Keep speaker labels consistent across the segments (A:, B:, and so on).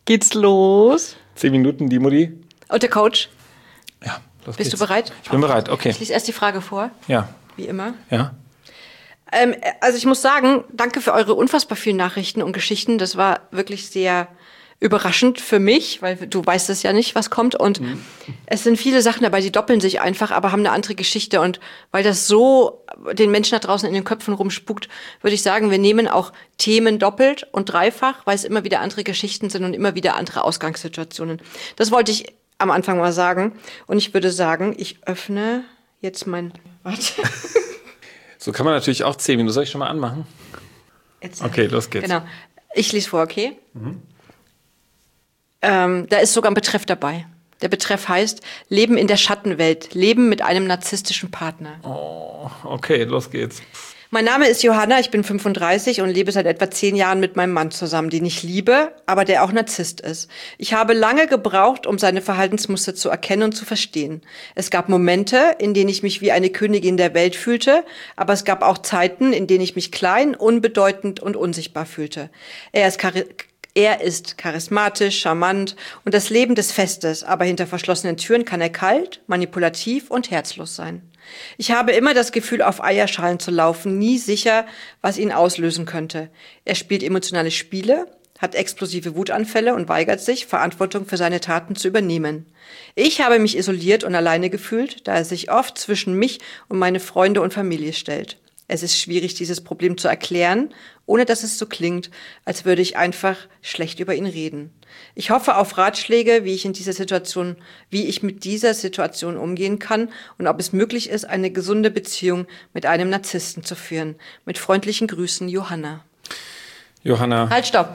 A: Geht's los?
B: 10 Minuten, die Mutti.
A: Und der Coach?
B: Ja, los
A: Bist
B: geht's.
A: du bereit?
B: Ich bin bereit, okay.
A: Ich lese erst die Frage vor.
B: Ja.
A: Wie immer.
B: Ja.
A: Also ich muss sagen, danke für eure unfassbar vielen Nachrichten und Geschichten. Das war wirklich sehr überraschend für mich, weil du weißt es ja nicht, was kommt. Und es sind viele Sachen dabei, die doppeln sich einfach, aber haben eine andere Geschichte. Und weil das so den Menschen da draußen in den Köpfen rumspukt, würde ich sagen, wir nehmen auch Themen doppelt und dreifach, weil es immer wieder andere Geschichten sind und immer wieder andere Ausgangssituationen. Das wollte ich am Anfang mal sagen. Und ich würde sagen, ich öffne jetzt Warte.
B: So kann man natürlich auch 10 Minuten. Soll ich schon mal anmachen? Okay, los geht's.
A: Genau. Ich lese vor, okay? Da ist sogar ein Betreff dabei. Der Betreff heißt Leben in der Schattenwelt, Leben mit einem narzisstischen Partner.
B: Oh, okay, los geht's.
A: Mein Name ist Johanna, ich bin 35 und lebe seit etwa 10 Jahren mit meinem Mann zusammen, den ich liebe, aber der auch Narzisst ist. Ich habe lange gebraucht, um seine Verhaltensmuster zu erkennen und zu verstehen. Es gab Momente, in denen ich mich wie eine Königin der Welt fühlte, aber es gab auch Zeiten, in denen ich mich klein, unbedeutend und unsichtbar fühlte. Er ist charismatisch, charmant und das Leben des Festes, aber hinter verschlossenen Türen kann er kalt, manipulativ und herzlos sein. Ich habe immer das Gefühl, auf Eierschalen zu laufen, nie sicher, was ihn auslösen könnte. Er spielt emotionale Spiele, hat explosive Wutanfälle und weigert sich, Verantwortung für seine Taten zu übernehmen. Ich habe mich isoliert und alleine gefühlt, da er sich oft zwischen mich und meine Freunde und Familie stellt. Es ist schwierig, dieses Problem zu erklären, ohne dass es so klingt, als würde ich einfach schlecht über ihn reden. Ich hoffe auf Ratschläge, wie ich mit dieser Situation umgehen kann und ob es möglich ist, eine gesunde Beziehung mit einem Narzissten zu führen. Mit freundlichen Grüßen, Johanna.
B: Johanna.
A: Halt, stopp.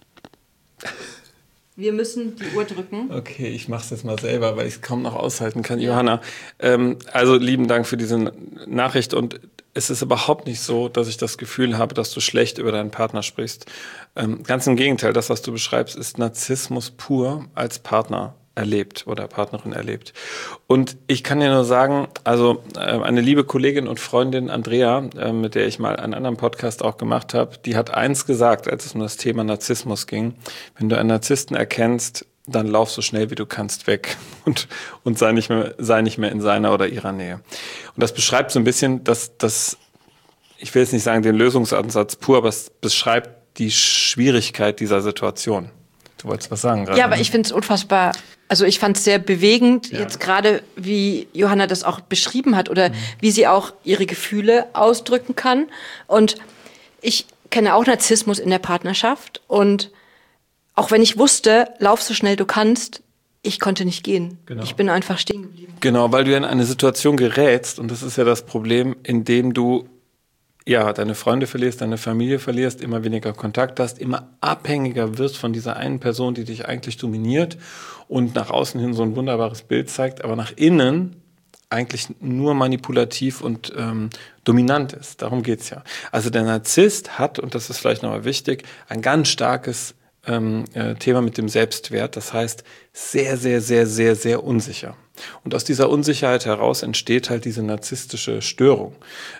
A: Wir müssen die Uhr drücken.
B: Okay, ich mache es jetzt mal selber, weil ich es kaum noch aushalten kann. Ja. Johanna, also lieben Dank für diese Nachricht und es ist überhaupt nicht so, dass ich das Gefühl habe, dass du schlecht über deinen Partner sprichst. Ganz im Gegenteil, das, was du beschreibst, ist Narzissmus pur als Partner erlebt oder Partnerin erlebt. Und ich kann dir nur sagen, also eine liebe Kollegin und Freundin Andrea, mit der ich mal einen anderen Podcast auch gemacht habe, die hat eins gesagt, als es um das Thema Narzissmus ging: Wenn du einen Narzissten erkennst, dann lauf so schnell wie du kannst weg und sei nicht mehr in seiner oder ihrer Nähe. Und das beschreibt so ein bisschen, ich will jetzt nicht sagen den Lösungsansatz pur, aber es beschreibt die Schwierigkeit dieser Situation. Du wolltest was sagen gerade.
A: Ja, aber ich finde es unfassbar, also ich fand es sehr bewegend, jetzt gerade wie Johanna das auch beschrieben hat oder wie sie auch ihre Gefühle ausdrücken kann. Und ich kenne auch Narzissmus in der Partnerschaft und auch wenn ich wusste, lauf so schnell du kannst, ich konnte nicht gehen. Genau. Ich bin einfach stehen geblieben.
B: Genau, weil du in eine Situation gerätst, und das ist ja das Problem, in dem du deine Freunde verlierst, deine Familie verlierst, immer weniger Kontakt hast, immer abhängiger wirst von dieser einen Person, die dich eigentlich dominiert und nach außen hin so ein wunderbares Bild zeigt, aber nach innen eigentlich nur manipulativ und dominant ist. Darum geht's ja. Also der Narzisst hat, und das ist vielleicht nochmal wichtig, ein ganz starkes Thema mit dem Selbstwert, das heißt sehr, sehr, sehr, sehr, sehr unsicher. Und aus dieser Unsicherheit heraus entsteht halt diese narzisstische Störung.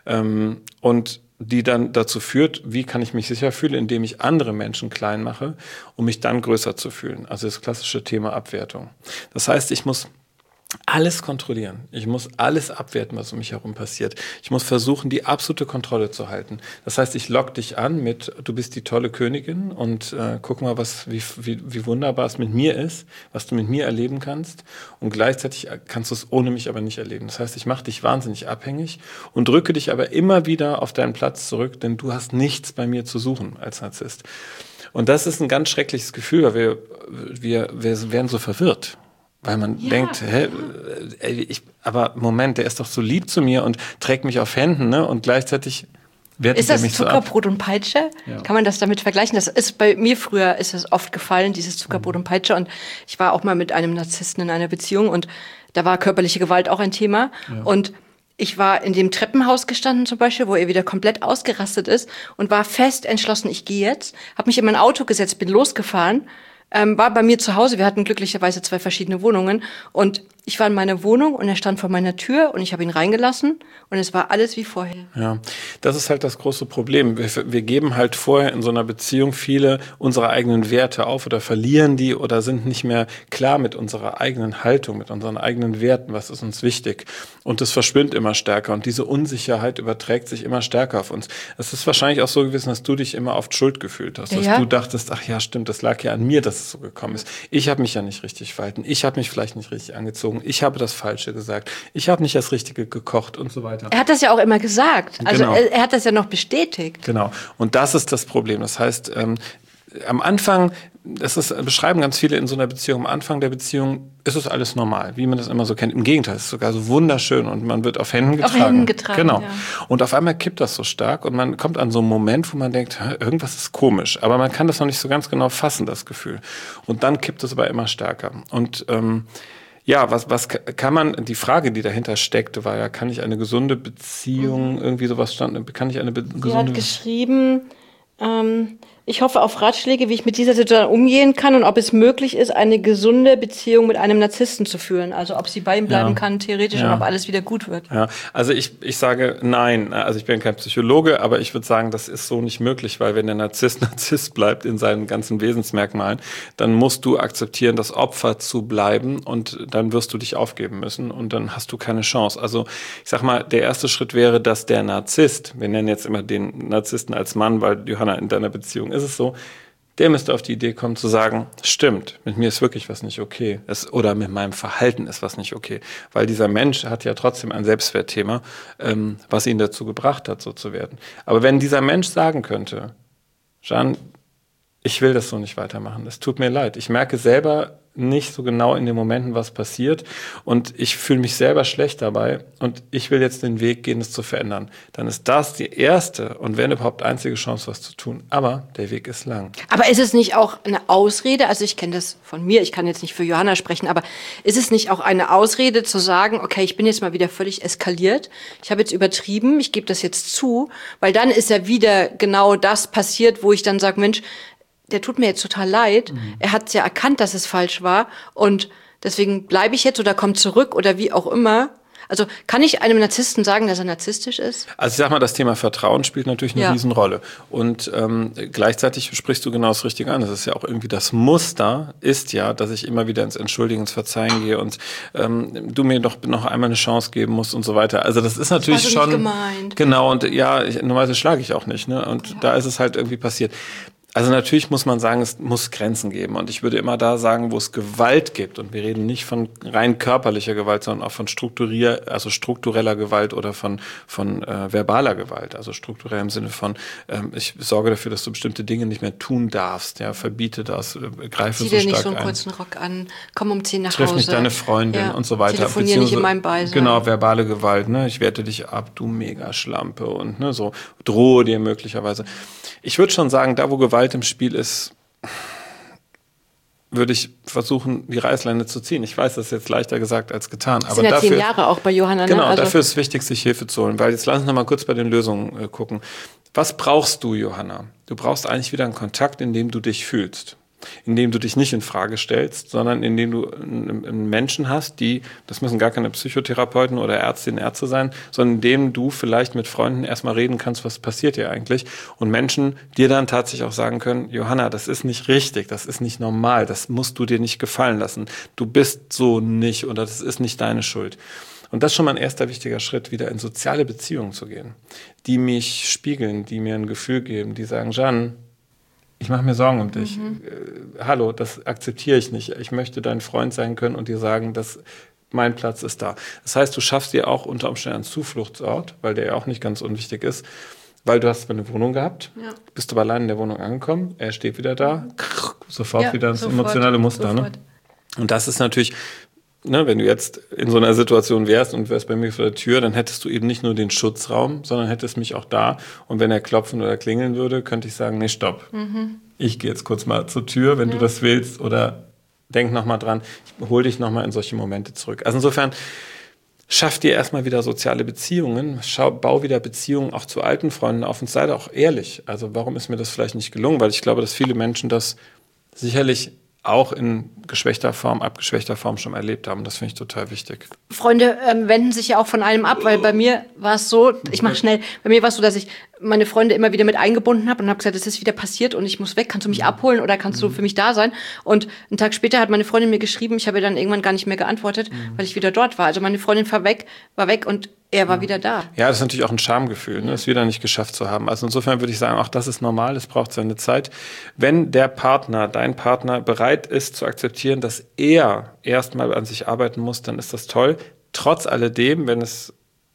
B: Und die dann dazu führt, wie kann ich mich sicher fühlen, indem ich andere Menschen klein mache, um mich dann größer zu fühlen. Also das klassische Thema Abwertung. Das heißt, ich muss alles kontrollieren. Ich muss alles abwerten, was um mich herum passiert. Ich muss versuchen, die absolute Kontrolle zu halten. Das heißt, ich lock dich an mit, du bist die tolle Königin und guck mal, wie wunderbar es mit mir ist, was du mit mir erleben kannst. Und gleichzeitig kannst du es ohne mich aber nicht erleben. Das heißt, ich mache dich wahnsinnig abhängig und drücke dich aber immer wieder auf deinen Platz zurück, denn du hast nichts bei mir zu suchen als Narzisst. Und das ist ein ganz schreckliches Gefühl, weil wir werden so verwirrt. Weil man denkt, aber Moment, der ist doch so lieb zu mir und trägt mich auf Händen, ne? Und gleichzeitig wertet er mich so ab.
A: Ist das Zuckerbrot und Peitsche? Ja. Kann man das damit vergleichen? Das ist bei mir früher ist es oft gefallen, dieses Zuckerbrot und Peitsche. Und ich war auch mal mit einem Narzissten in einer Beziehung und da war körperliche Gewalt auch ein Thema. Ja. Und ich war in dem Treppenhaus gestanden zum Beispiel, wo er wieder komplett ausgerastet ist und war fest entschlossen, ich gehe jetzt, habe mich in mein Auto gesetzt, bin losgefahren, war bei mir zu Hause. Wir hatten glücklicherweise 2 verschiedene Wohnungen und Ich war in meiner Wohnung und er stand vor meiner Tür und ich habe ihn reingelassen und es war alles wie vorher.
B: Ja, das ist halt das große Problem. Wir geben halt vorher in so einer Beziehung viele unserer eigenen Werte auf oder verlieren die oder sind nicht mehr klar mit unserer eigenen Haltung, mit unseren eigenen Werten, was ist uns wichtig. Und es verschwimmt immer stärker und diese Unsicherheit überträgt sich immer stärker auf uns. Es ist wahrscheinlich auch so gewesen, dass du dich immer oft schuld gefühlt hast, dass du dachtest, ach ja, stimmt, das lag ja an mir, dass es so gekommen ist. Ich habe mich ja nicht richtig verhalten, ich habe mich vielleicht nicht richtig angezogen, ich habe das Falsche gesagt, ich habe nicht das Richtige gekocht und so weiter.
A: Er hat das ja auch immer gesagt. Also
B: genau.
A: er hat das ja noch bestätigt.
B: Genau. Und das ist das Problem. Das heißt, am Anfang, beschreiben ganz viele in so einer Beziehung, am Anfang der Beziehung ist es alles normal, wie man das immer so kennt. Im Gegenteil, es ist sogar so wunderschön und man wird auf Händen getragen.
A: Auf Händen getragen,
B: genau.
A: Ja.
B: Und auf einmal kippt das so stark und man kommt an so einen Moment, wo man denkt, irgendwas ist komisch. Aber man kann das noch nicht so ganz genau fassen, das Gefühl. Und dann kippt es aber immer stärker. Und ja, was kann man, die Frage, die dahinter steckte, war ja, kann ich eine gesunde Beziehung, irgendwie sowas stand, kann ich eine gesunde...
A: Sie hat geschrieben, ich hoffe auf Ratschläge, wie ich mit dieser Situation umgehen kann und ob es möglich ist, eine gesunde Beziehung mit einem Narzissten zu führen. Also ob sie bei ihm bleiben kann, theoretisch, und ob alles wieder gut wird.
B: Ja, also ich sage nein. Also ich bin kein Psychologe, aber ich würde sagen, das ist so nicht möglich, weil wenn der Narzisst bleibt in seinen ganzen Wesensmerkmalen, dann musst du akzeptieren, das Opfer zu bleiben und dann wirst du dich aufgeben müssen und dann hast du keine Chance. Also ich sag mal, der erste Schritt wäre, dass der Narzisst, wir nennen jetzt immer den Narzissten als Mann, weil Johanna, in deiner Beziehung ist es so, der müsste auf die Idee kommen zu sagen, stimmt, mit mir ist wirklich was nicht okay. Oder mit meinem Verhalten ist was nicht okay. Weil dieser Mensch hat ja trotzdem ein Selbstwertthema, was ihn dazu gebracht hat, so zu werden. Aber wenn dieser Mensch sagen könnte, Jeanne, ich will das so nicht weitermachen, es tut mir leid. Ich merke selber nicht so genau in den Momenten, was passiert und ich fühle mich selber schlecht dabei und ich will jetzt den Weg gehen, es zu verändern. Dann ist das die erste und wenn überhaupt einzige Chance, was zu tun. Aber der Weg ist lang.
A: Aber ist es nicht auch eine Ausrede, also ich kenne das von mir, ich kann jetzt nicht für Johanna sprechen, aber ist es nicht auch eine Ausrede zu sagen, okay, ich bin jetzt mal wieder völlig eskaliert, ich habe jetzt übertrieben, ich gebe das jetzt zu, weil dann ist ja wieder genau das passiert, wo ich dann sage, Mensch, der tut mir jetzt total leid. Er hat ja erkannt, dass es falsch war und deswegen bleibe ich jetzt oder komme zurück oder wie auch immer. Also kann ich einem Narzissten sagen, dass er narzisstisch ist?
B: Also ich sag mal, das Thema Vertrauen spielt natürlich eine Riesenrolle. Und gleichzeitig sprichst du genau das Richtige an. Das ist ja auch irgendwie das Muster, ist ja, dass ich immer wieder ins Entschuldigen, ins Verzeihen gehe und du mir doch noch einmal eine Chance geben musst und so weiter. Also das ist natürlich
A: das war so
B: schon...
A: nicht gemeint.
B: Genau, und ja, normalerweise schlage ich auch nicht. Ne? Und da ist es halt irgendwie passiert. Also natürlich muss man sagen, es muss Grenzen geben. Und ich würde immer da sagen, wo es Gewalt gibt, und wir reden nicht von rein körperlicher Gewalt, sondern auch von struktureller Gewalt oder von verbaler Gewalt. Also strukturell im Sinne von, ich sorge dafür, dass du bestimmte Dinge nicht mehr tun darfst. Ja, verbiete das, greife so stark ein.
A: Zieh dir nicht so einen kurzen Rock an, komm um 10 nach Hause.
B: Triff nicht deine Freundin und so weiter.
A: Telefonier nicht in meinem Beisein.
B: Genau, verbale Gewalt, ne? Ich werte dich ab, du Megaschlampe und ne, so drohe dir möglicherweise. Ich würde schon sagen, da wo Gewalt im Spiel ist, würde ich versuchen, die Reißleine zu ziehen. Ich weiß, das ist jetzt leichter gesagt als getan.
A: Das sind ja 10 Jahre auch bei Johanna.
B: Genau,
A: also
B: dafür ist es wichtig, sich Hilfe zu holen. Weil jetzt lass uns noch mal kurz bei den Lösungen gucken. Was brauchst du, Johanna? Du brauchst eigentlich wieder einen Kontakt, in dem du dich fühlst. In dem du dich nicht in Frage stellst, sondern in dem du einen Menschen hast, das müssen gar keine Psychotherapeuten oder Ärztinnen, Ärzte sein, sondern in dem du vielleicht mit Freunden erstmal reden kannst, was passiert hier eigentlich, und Menschen dir dann tatsächlich auch sagen können, Johanna, das ist nicht richtig, das ist nicht normal, das musst du dir nicht gefallen lassen, du bist so nicht oder das ist nicht deine Schuld. Und das ist schon mal ein erster wichtiger Schritt, wieder in soziale Beziehungen zu gehen, die mich spiegeln, die mir ein Gefühl geben, die sagen, Jeanne, ich mache mir Sorgen um dich. Hallo, das akzeptiere ich nicht. Ich möchte dein Freund sein können und dir sagen, dass mein Platz ist da. Das heißt, du schaffst dir auch unter Umständen einen Zufluchtsort, weil der ja auch nicht ganz unwichtig ist, weil du hast eine Wohnung gehabt, bist aber allein in der Wohnung angekommen, er steht wieder da, sofort wieder ins emotionale Muster. Ne? Und das ist natürlich... Ne, wenn du jetzt in so einer Situation wärst und wärst bei mir vor der Tür, dann hättest du eben nicht nur den Schutzraum, sondern hättest mich auch da. Und wenn er klopfen oder klingeln würde, könnte ich sagen, nee, stopp. Ich gehe jetzt kurz mal zur Tür, wenn du das willst. Oder denk noch mal dran, ich hol dich noch mal in solche Momente zurück. Also insofern, schaff dir erstmal wieder soziale Beziehungen. Bau wieder Beziehungen auch zu alten Freunden auf und sei auch ehrlich. Also warum ist mir das vielleicht nicht gelungen? Weil ich glaube, dass viele Menschen das sicherlich auch in geschwächter Form, abgeschwächter Form schon erlebt haben. Das finde ich total wichtig.
A: Freunde wenden sich ja auch von einem ab, weil bei mir war es so, ich mache schnell, bei mir war es so, dass ich meine Freunde immer wieder mit eingebunden habe und habe gesagt, es ist wieder passiert und ich muss weg, kannst du mich abholen oder kannst du für mich da sein? Und einen Tag später hat meine Freundin mir geschrieben, ich habe ihr dann irgendwann gar nicht mehr geantwortet, weil ich wieder dort war. Also meine Freundin war weg und er war wieder da.
B: Ja, das ist natürlich auch ein Schamgefühl, ne, es wieder nicht geschafft zu haben. Also insofern würde ich sagen, auch das ist normal, es braucht seine Zeit. Wenn der Partner, dein Partner bereit ist zu akzeptieren, dass er erstmal an sich arbeiten muss, dann ist das toll. Trotz alledem, wenn es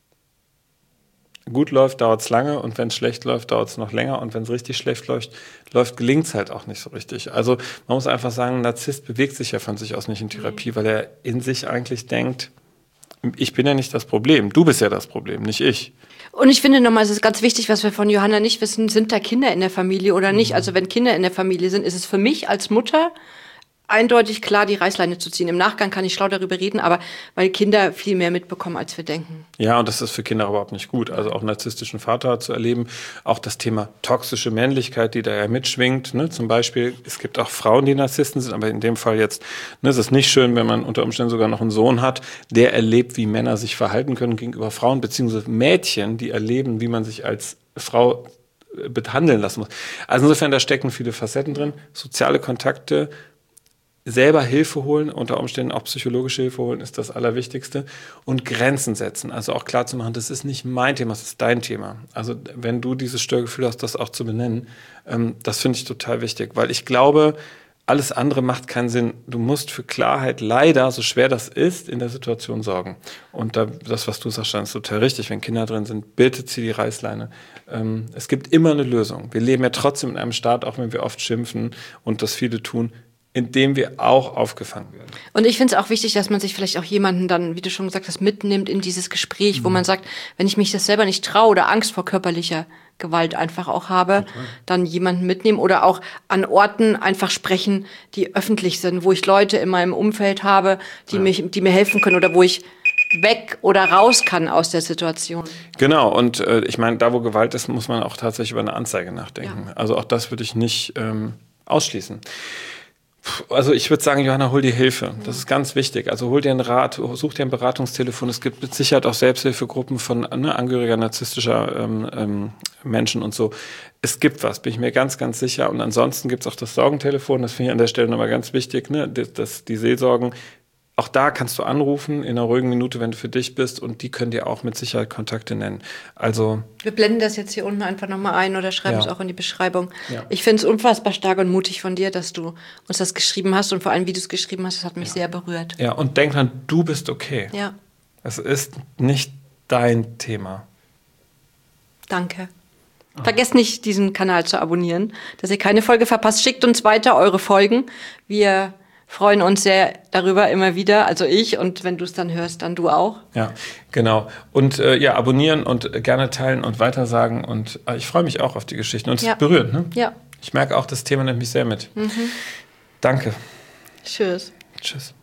B: gut läuft, dauert es lange und wenn es schlecht läuft, dauert es noch länger und wenn es richtig schlecht läuft, gelingt es halt auch nicht so richtig. Also man muss einfach sagen, ein Narzisst bewegt sich ja von sich aus nicht in Therapie, weil er in sich eigentlich denkt, ich bin ja nicht das Problem, du bist ja das Problem, nicht ich.
A: Und ich finde nochmal, es ist ganz wichtig, was wir von Johanna nicht wissen, sind da Kinder in der Familie oder nicht? Also wenn Kinder in der Familie sind, ist es für mich als Mutter eindeutig klar, die Reißleine zu ziehen. Im Nachgang kann ich schlau darüber reden, aber weil Kinder viel mehr mitbekommen, als wir denken.
B: Ja, und das ist für Kinder überhaupt nicht gut. Also auch einen narzisstischen Vater zu erleben, auch das Thema toxische Männlichkeit, die da ja mitschwingt. Ne? Zum Beispiel, es gibt auch Frauen, die Narzissten sind, aber in dem Fall jetzt, ne, es ist nicht schön, wenn man unter Umständen sogar noch einen Sohn hat, der erlebt, wie Männer sich verhalten können gegenüber Frauen, beziehungsweise Mädchen, die erleben, wie man sich als Frau behandeln lassen muss. Also insofern, da stecken viele Facetten drin, soziale Kontakte, selber Hilfe holen, unter Umständen auch psychologische Hilfe holen, ist das Allerwichtigste. Und Grenzen setzen, also auch klar zu machen, das ist nicht mein Thema, das ist dein Thema. Also wenn du dieses Störgefühl hast, das auch zu benennen, das finde ich total wichtig, weil ich glaube, alles andere macht keinen Sinn. Du musst für Klarheit leider, so schwer das ist, in der Situation sorgen. Und das, was du sagst, ist total richtig. Wenn Kinder drin sind, bitte zieh die Reißleine. Es gibt immer eine Lösung. Wir leben ja trotzdem in einem Staat, auch wenn wir oft schimpfen und das viele tun, in dem wir auch aufgefangen werden.
A: Und ich finde es auch wichtig, dass man sich vielleicht auch jemanden dann, wie du schon gesagt hast, mitnimmt in dieses Gespräch, wo man sagt, wenn ich mich das selber nicht traue oder Angst vor körperlicher Gewalt einfach auch habe, dann jemanden mitnehmen oder auch an Orten einfach sprechen, die öffentlich sind, wo ich Leute in meinem Umfeld habe, die mir helfen können oder wo ich weg oder raus kann aus der Situation.
B: Genau, und ich meine, da wo Gewalt ist, muss man auch tatsächlich über eine Anzeige nachdenken. Ja. Also auch das würde ich nicht ausschließen. Also ich würde sagen, Johanna, hol dir Hilfe. Das ist ganz wichtig. Also hol dir einen Rat, such dir ein Beratungstelefon. Es gibt mit Sicherheit auch Selbsthilfegruppen von Angehöriger narzisstischer Menschen und so. Es gibt was, bin ich mir ganz, ganz sicher. Und ansonsten gibt es auch das Sorgentelefon. Das finde ich an der Stelle nochmal ganz wichtig, ne? Die Seelsorgen. Auch da kannst du anrufen in einer ruhigen Minute, wenn du für dich bist, und die können dir auch mit Sicherheit Kontakte nennen. Also
A: wir blenden das jetzt hier unten einfach nochmal ein oder schreiben es auch in die Beschreibung.
B: Ja.
A: Ich finde es unfassbar stark und mutig von dir, dass du uns das geschrieben hast und vor allem, wie du es geschrieben hast, das hat mich sehr berührt.
B: Ja, und denk dran, du bist okay.
A: Ja.
B: Es ist nicht dein Thema.
A: Danke. Vergesst nicht, diesen Kanal zu abonnieren, dass ihr keine Folge verpasst. Schickt uns weiter eure Folgen. Wir freuen uns sehr darüber immer wieder, also ich, und wenn du es dann hörst, dann du auch.
B: Ja, genau. Und abonnieren und gerne teilen und weitersagen. Und ich freue mich auch auf die Geschichten. Und es berührt, ne?
A: Ja.
B: Ich merke auch, das Thema nimmt mich sehr mit. Danke.
A: Tschüss.
B: Tschüss.